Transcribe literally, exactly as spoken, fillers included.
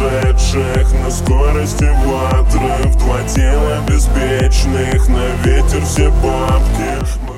сумасшедших на скорости ватры, в два тела беспечных, на ветер все бабки.